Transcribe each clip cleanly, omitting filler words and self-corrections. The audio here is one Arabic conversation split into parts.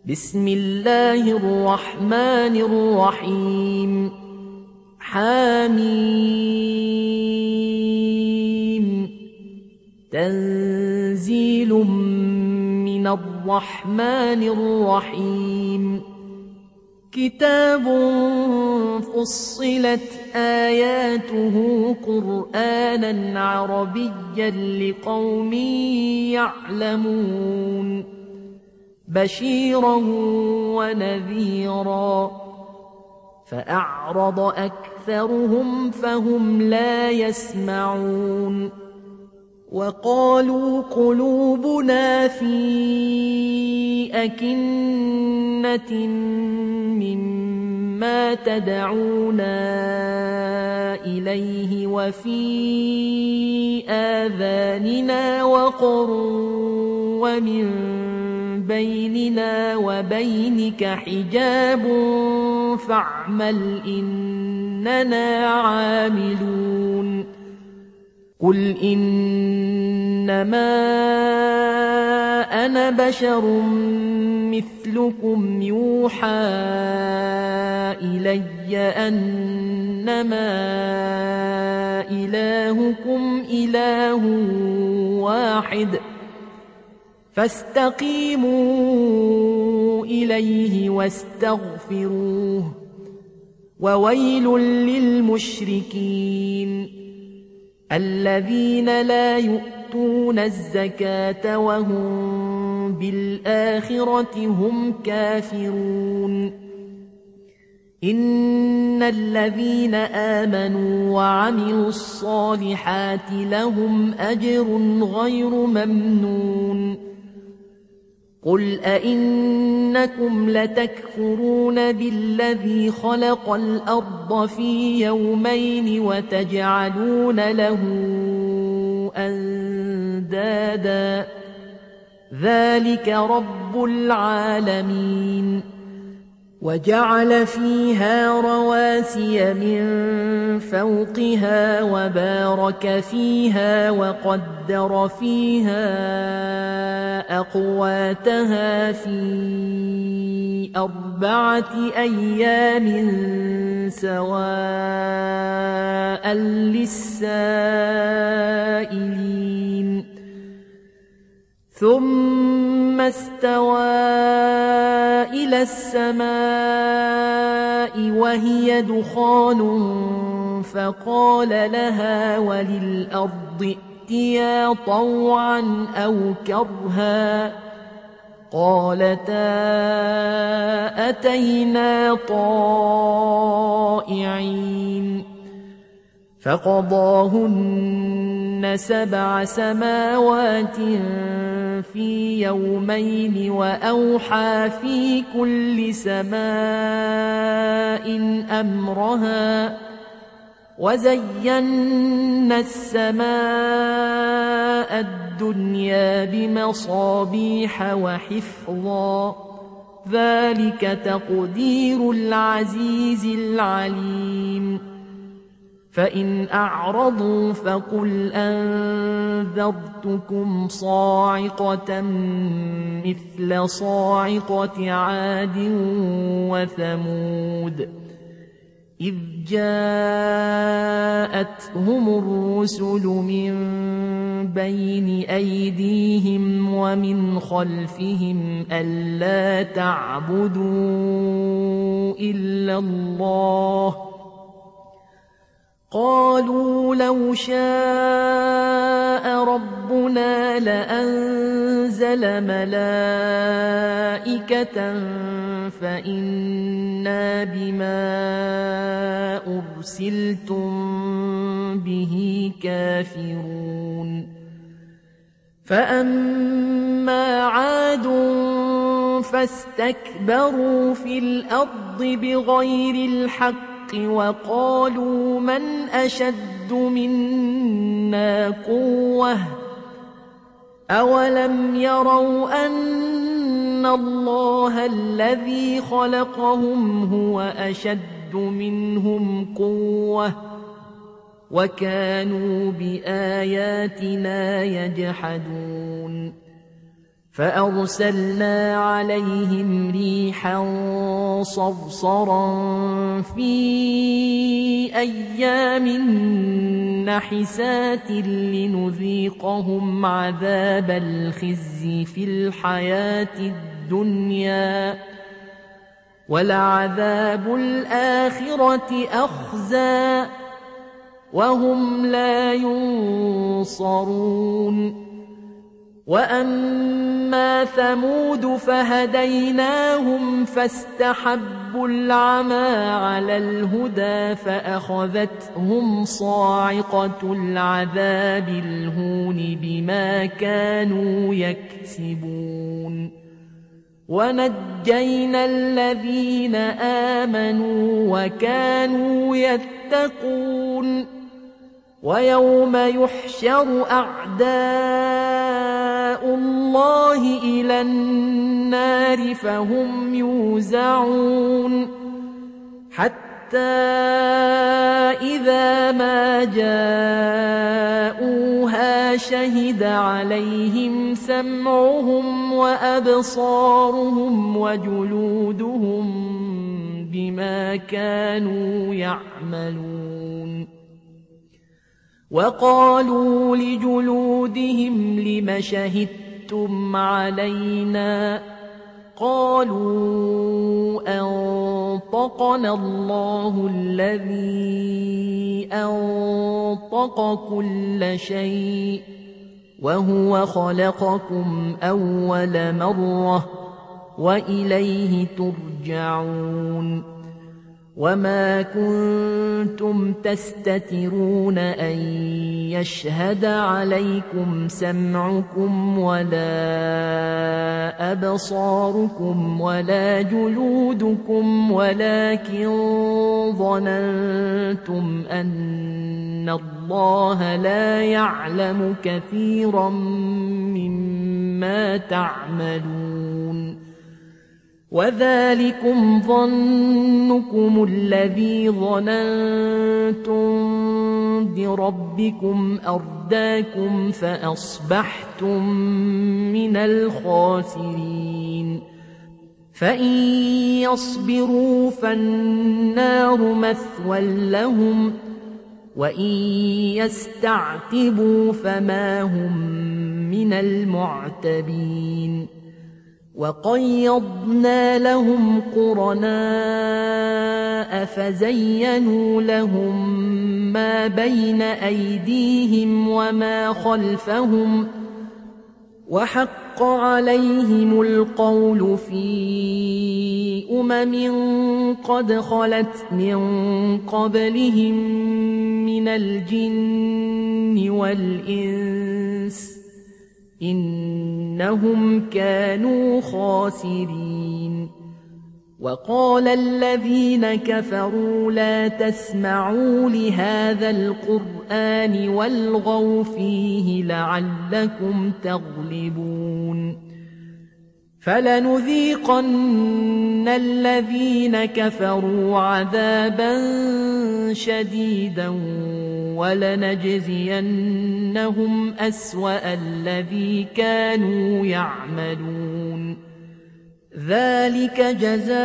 بسم الله الرحمن الرحيم حميم تنزيل من الرحمن الرحيم كتاب فصلت آياته قرآنا عربيا لقوم يعلمون بشيرا ونذيرا فأعرض أكثرهم فهم لا يسمعون وقالوا قلوبنا في أكنة مما تدعونا إليه وفي آذاننا وقر ومن بيننا وبينك حجاب فاعمل إننا عاملون قل إنما أنا بشر مثلكم يوحى إلي أنما إلهكم إله واحد فاستقيموا إليه واستغفروه وويل للمشركين الذين لا يؤتون الزكاة وهم بالآخرة هم كافرون إن الذين آمنوا وعملوا الصالحات لهم أجر غير ممنون قل أئنكم لتكفرون بالذي خلق الأرض في يومين وتجعلون له أندادا ذلك رب العالمين وجعل فيها رواسي من فوقها وبارك فيها وقدر فيها أقواتها في 4 أيام سواء للسائلين ثم استوى إلى السماء وهي دخان فقال لها وللأرض ائتيا طوعا أو كرها قالتا أتينا طائعين فقضاهن 7 سماوات في يومين وأوحى في كل سماء أمرها وزينا السماء الدنيا بمصابيح وحفظا ذلك تقدير العزيز العليم فإن أعرضوا فقل أنذرتكم صاعقة مثل صاعقة عاد وثمود إذ جاءتهم الرسل من بين أيديهم ومن خلفهم ألا تعبدوا إلا الله قالوا لو شاء ربنا لأنزل ملائكة فإنا بما أرسلتم به كافرون فأما عاد فاستكبروا في الأرض بغير الحق وقالوا من أشد منا قوة أولم يروا أن الله الذي خلقهم هو أشد منهم قوة وكانوا بآياتنا يجحدون فأرسلنا عليهم ريحا صرصرا في أيام نحسات لنذيقهم عذاب الخزي في الحياة الدنيا ولعذاب الآخرة أخزى وهم لا ينصرون وأما ثمود فهديناهم فاستحبوا العمى على الهدى فأخذتهم صاعقة العذاب الهون بما كانوا يكسبون ونجينا الذين آمنوا وكانوا يتقون ويوم يحشر أعداء الله إلى النار فهم يوزعون حتى إذا ما جاءوها شهد عليهم سمعهم وأبصارهم وجلودهم بما كانوا يعملون وقالوا لجلودهم لم شهدتم علينا قالوا أنطقنا الله الذي أنطق كل شيء وهو خلقكم أول مرة وإليه ترجعون وما كنتم تستترون أن يشهد عليكم سمعكم ولا أبصاركم ولا جلودكم ولكن ظننتم أن الله لا يعلم كثيرا مما تعملون وذلكم ظنكم الذي ظننتم بربكم أرداكم فأصبحتم من الخاسرين فإن يصبروا فالنار مثوى لهم وإن يستعتبوا فما هم من المعتبين وقيضنا لهم قرناء فزينوا لهم ما بين أيديهم وما خلفهم وحق عليهم القول في قد خلت من قبلهم من الجن والإنس إنهم كانوا خاسرين وقال الذين كفروا لا تسمعوا لهذا القرآن والغوا فيه لعلكم تغلبون فلنذيقن الذين كفروا عذابا شديدا ولنجزينهم أسوأ الذي كانوا يعملون ذلك جزاء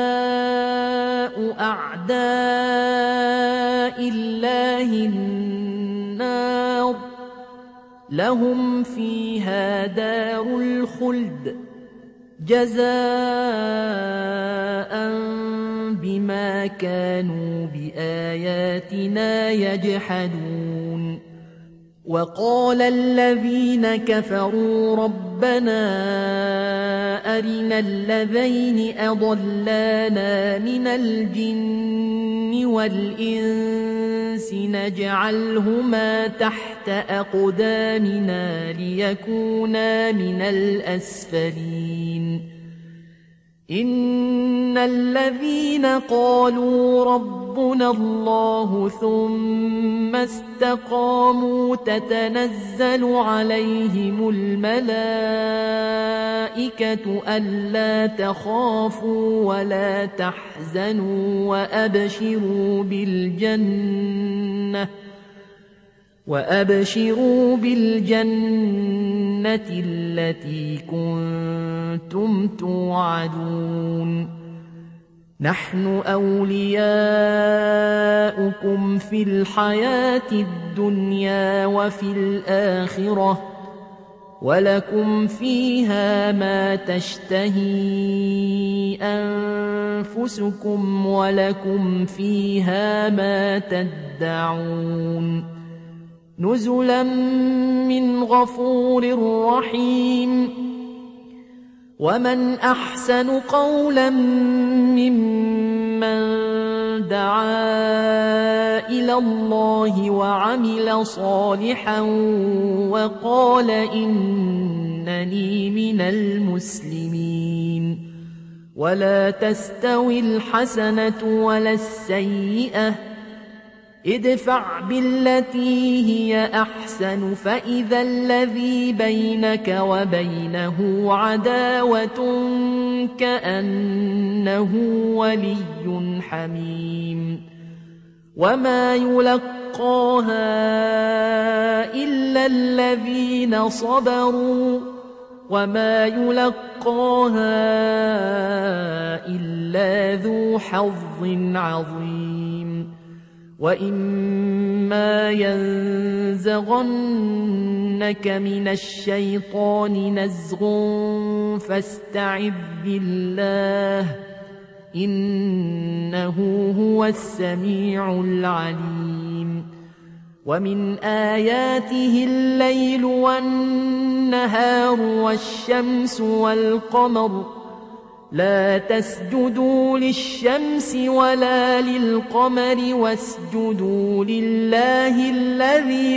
أعداء الله النار لهم فيها دار الخلد جزاء بما كانوا بآياتنا يجحدون وقال الذين كفروا ربنا أرنا الذين أضلانا من الجن والإنس نجعلهما تحت أقدامنا ليكونا من الأسفلين إن الذين قالوا ربنا الله ثم استقاموا تتنزل عليهم الملائكة ألا تخافوا ولا وأبشروا بالجنة التي كنتم توعدون نحن أولياؤكم في الحياة الدنيا وفي الآخرة ولكم فيها ما تشتهي أنفسكم ولكم فيها ما تدعون نزلا من غفور رحيم ومن أحسن قولا ممن دعا إلى الله وعمل صالحا وقال إنني من المسلمين ولا تستوي الحسنة ولا السيئة ادفع بالتي هي أحسن فإذا الذي بينك وبينه عداوة كأنه ولي حميم وما يلقاها إلا الذين صبروا وما يلقاها إلا ذو حظ عظيم وإما ينزغنك من الشيطان نزغ فاستعذ بالله إنه هو السميع العليم ومن آياته الليل والنهار والشمس والقمر لا تسجدوا للشمس ولا للقمر واسجدوا لله الذي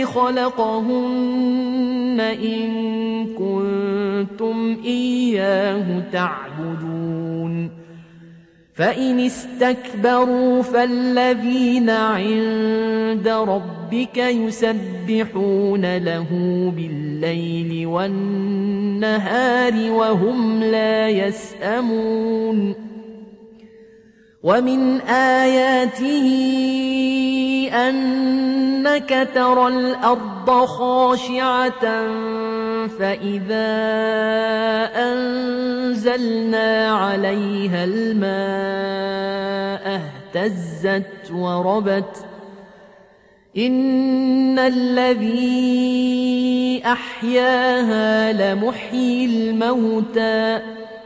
خلقهن إن كنتم إياه تعبدون فإن استكبروا فالذين عند ربك يسبحون له بالليل والنهار وهم لا يسأمون ومن آياته أنك ترى الأرض خاشعة فإذا أنزلنا عليها الماء اهتزت وربت إن الذي أحياها لمحيي الموتى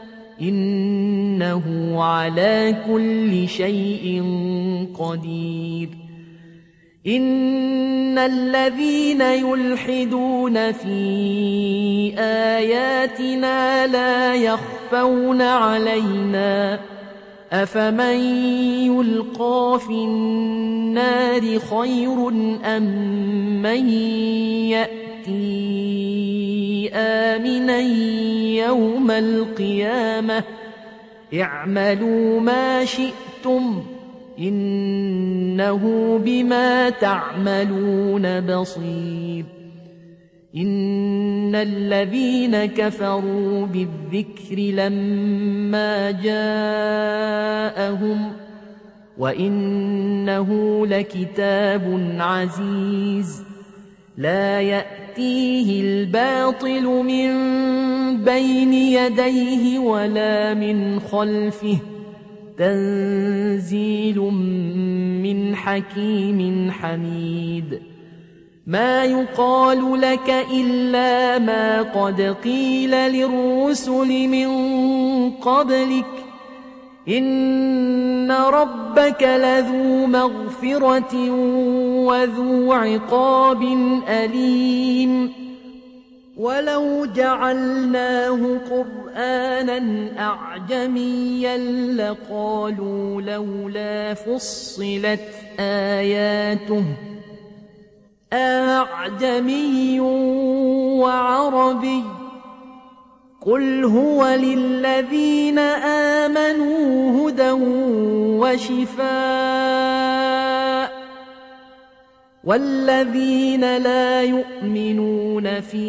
إنه على كل شيء قدير إن الذين يلحدون في آياتنا لا يخفون علينا أفمن يلقى في النار خير أم من يأتي آمنا يوم القيامة اعملوا ما شئتم إنه بما تعملون بصير إن الذين كفروا بالذكر لما جاءهم وإنه لكتاب عزيز لا يأتيه الباطل من بين يديه ولا من خلفه تنزيل من حكيم حميد ما يقال لك إلا ما قد قيل للرسل من قبلك إن ربك لذو مغفرة وذو عقاب أليم ولو جعلناه قرآنا أعجميا لقالوا لولا فصلت آياته أعجمي وعربي قل هو للذين آمنوا هدى وشفاء والذين لا يؤمنون في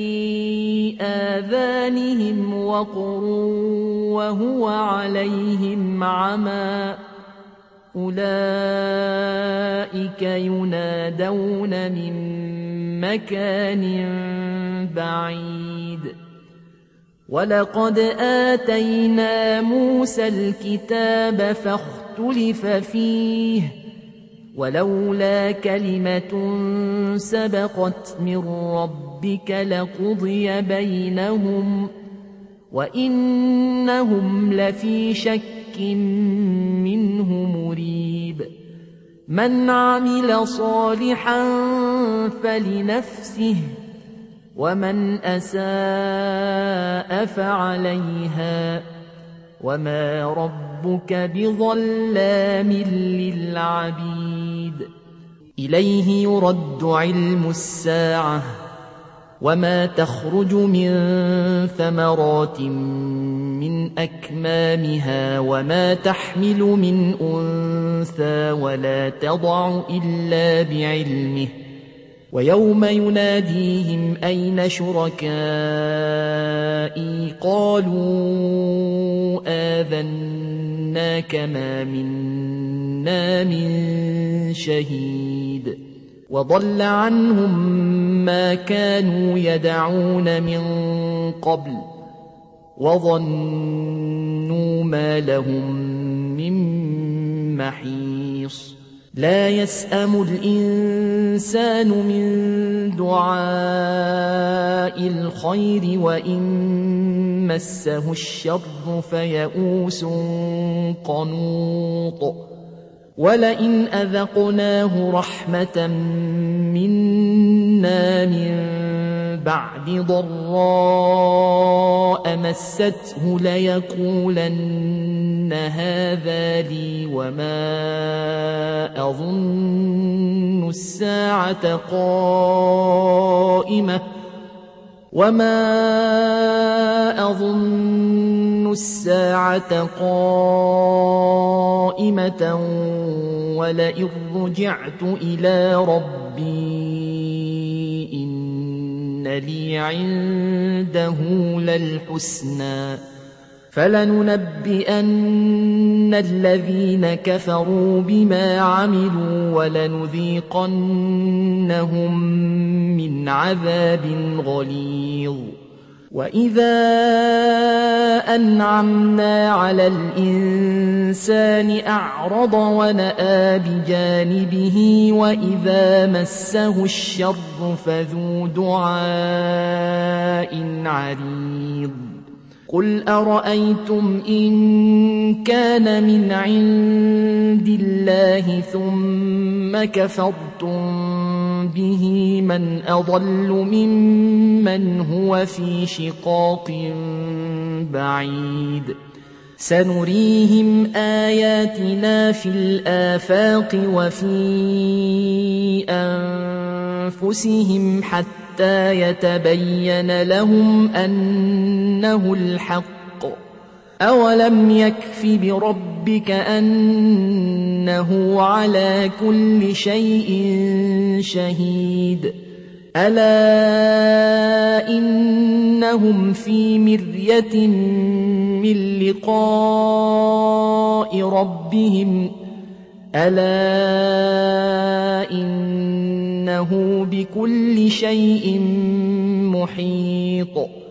آذانهم وقر وهو عليهم عمى أولئك ينادون من مكان بعيد ولقد آتينا موسى الكتاب فاختلف فيه ولولا كلمة سبقت من ربك لقضي بينهم وإنهم لفي شك منه مريب من عمل صالحا فلنفسه ومن أساء فعليها وما ربك بظلام للعبيد إليه يرد علم الساعة وما تخرج من ثمرات من أكمامها وما تحمل من أنثى ولا تضع إلا بعلمه ويوم يناديهم أين شركائي قالوا آذناك ما منا من شهيد وضل عنهم ما كانوا يدعون من قبل وظنوا ما لهم من محيص لا يسأم الإنسان من دعاء الخير وإن مسه الشر فيئوس قنوط ولئن أذقناه رحمة منا من بعد ضراء مسته ليقولن هذا لي وما أظن الساعة قائمة ولئن رجعت إلى ربي إن لي عنده للحسنى فلننبئن الذين كفروا بما عملوا ولنذيقنهم من عذاب غليظ وإذا أنعمنا على الإنسان أعرض ونأى بجانبه وإذا مسه الشر فذو دعاء عريض قل أرأيتم إن كان من عند الله ثم كفرتم به من أضل ممن هو في شقاق بعيد سنريهم آياتنا في الآفاق وفي أنفسهم حتى يتبين لهم أنه الحق أولم يكف بربك أنه على كل شيء شهيد ألا إنهم في مرية من لقاء ربهم ألا إنه بكل شيء محيط